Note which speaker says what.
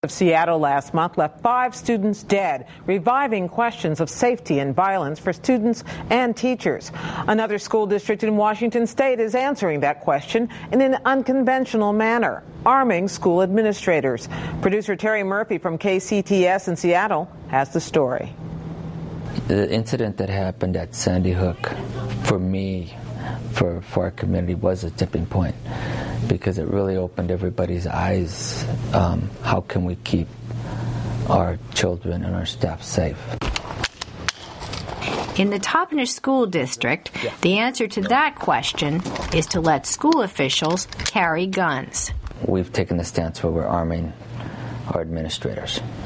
Speaker 1: Of Seattle last month left 5 students dead, reviving questions of safety and violence for students and teachers. Another school district in Washington state is answering that question in an unconventional manner, arming school administrators. Producer Terry Murphy from KCTS in Seattle has the story.
Speaker 2: The incident that happened at Sandy Hook, for me, for our community, was a tipping point, because it really opened everybody's eyes. How can we keep our children and our staff safe?
Speaker 3: In the Toppenish School District, the answer to that question is to let school officials carry guns.
Speaker 2: We've taken the stance where we're arming our administrators.